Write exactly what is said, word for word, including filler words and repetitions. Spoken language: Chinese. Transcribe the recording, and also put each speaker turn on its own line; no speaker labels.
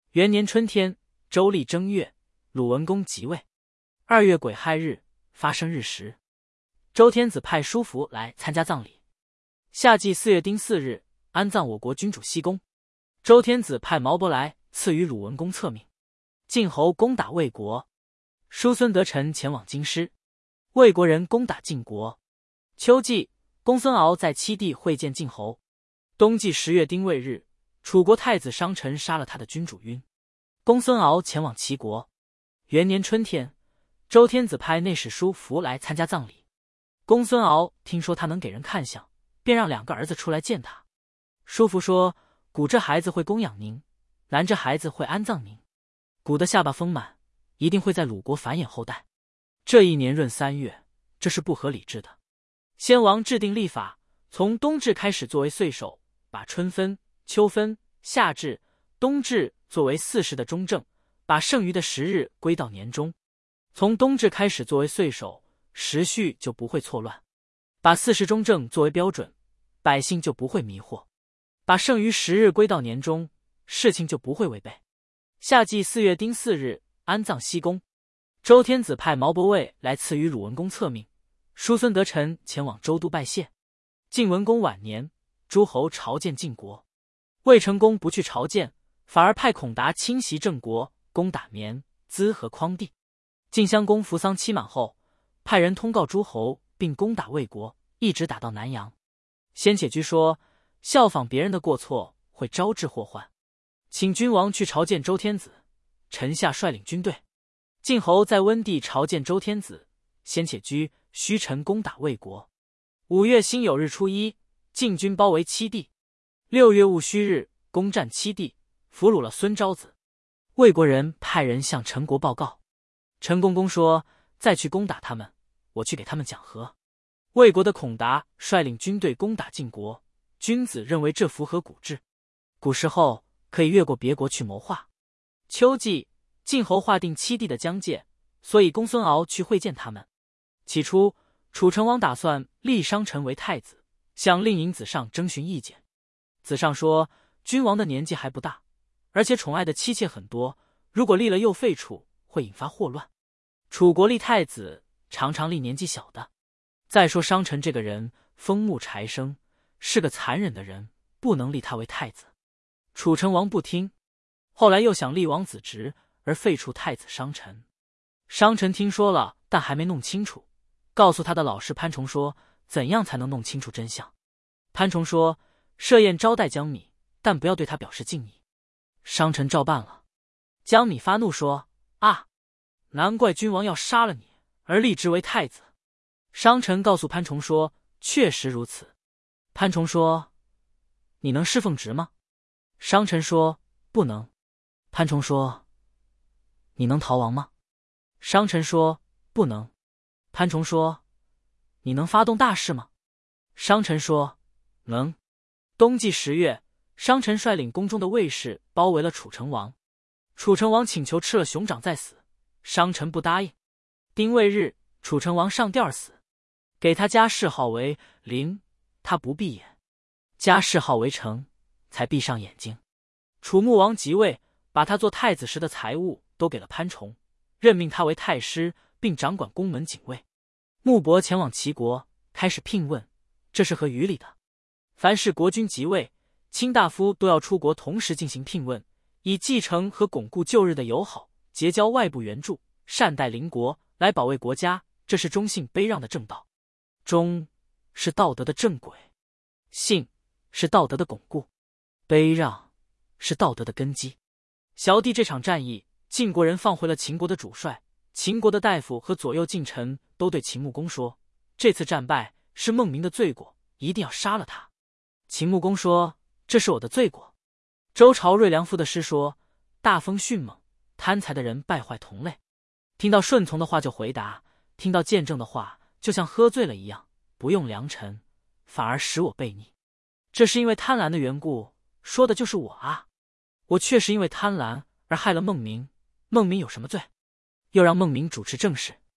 元年春天，周历正月，鲁文公即位。二月癸亥日，发生日时，周天子派叔服来参加葬礼。夏季四月丁巳日，安葬我国君主西宫。周天子派毛伯来赐予鲁文公册命。晋侯攻打魏国，叔孙得臣前往京师。魏国人攻打晋国。秋季，公孙敖在七地会见晋侯。冬季十月丁未日，楚国太子商臣杀了他的君主晕。公孙敖前往齐国。元年春天，周天子派内史叔服来参加葬礼。公孙敖听说他能给人看相，便让两个儿子出来见他。叔服说：古这孩子会供养您，男这孩子会安葬您。古的下巴丰满，一定会在鲁国繁衍后代。这一年闰三月，这是不合理制的。先王制定历法，从冬至开始作为岁首，把春分、秋分、夏至、冬至作为四时的中正，把剩余的时日归到年中。从冬至开始作为岁首，时序就不会错乱。把四时中正作为标准，百姓就不会迷惑。把剩余时日归到年中，事情就不会违背。夏季四月丁巳日，安葬西宫。周天子派毛伯卫来赐予鲁文公册命。叔孙得臣前往周都拜谢。晋文公晚年，诸侯朝见晋国。魏成功不去朝见，反而派孔达侵袭郑国，攻打绵、资和匡地。晋襄公服丧期满后，派人通告诸侯，并攻打魏国，一直打到南阳。先且居说，效仿别人的过错会招致祸患，请君王去朝见周天子，臣下率领军队。晋侯在温地朝见周天子，先且居须臣攻打魏国。五月辛酉日初一，晋军包围七地。六月戊戌日，攻占七地，俘虏了孙昭子。魏国人派人向陈国报告。陈公公说：再去攻打他们，我去给他们讲和。魏国的孔达率领军队攻打晋国，君子认为这符合古制，古时候可以越过别国去谋划。秋季，晋侯划定七地的疆界，所以公孙敖去会见他们。起初，楚成王打算立商臣为太子，向令尹子上征询意见。子上说：君王的年纪还不大，而且宠爱的妻妾很多，如果立了又废楚，会引发祸乱。楚国立太子常常立年纪小的。再说商臣这个人风木柴生，是个残忍的人，不能立他为太子。楚成王不听，后来又想立王子直，而废除太子商臣。商臣听说了，但还没弄清楚，告诉他的老师潘崇说：怎样才能弄清楚真相？潘崇说：设宴招待江米，但不要对他表示敬意。商臣照办了。江米发怒说：啊，难怪君王要杀了你，而立之为太子。商臣告诉潘崇说：确实如此。潘崇说：你能侍奉职吗？商臣说：不能。潘崇说：你能逃亡吗？商臣说：不能。潘崇说：你能发动大事吗？商臣说：能。冬季十月，商臣率领宫中的卫士包围了楚成王。楚成王请求吃了熊掌再死，商臣不答应。丁未日，楚成王上吊而死，给他加谥号为灵，他不闭眼，加谥号为成，才闭上眼睛。楚穆王即位，把他做太子时的财物都给了潘崇，任命他为太师，并掌管宫门警卫。穆伯前往齐国，开始聘问，这是合于理的。凡是国君即位，卿大夫都要出国同时进行聘问，以继承和巩固旧日的友好，结交外部援助，善待邻国，来保卫国家，这是忠信卑让的正道。忠是道德的正轨，信是道德的巩固，卑让是道德的根基。小弟这场战役，晋国人放回了秦国的主帅，秦国的大夫和左右近臣都对秦穆公说：这次战败是孟明的罪过，一定要杀了他。秦穆公说：这是我的罪过。周朝瑞良夫的诗说：大风迅猛，贪财的人败坏同类。听到顺从的话就回答，听到见证的话就像喝醉了一样，不用良辰，反而使我悖逆。这是因为贪婪的缘故，说的就是我啊！我确实因为贪婪而害了孟明，孟明有什么罪？又让孟明主持政事，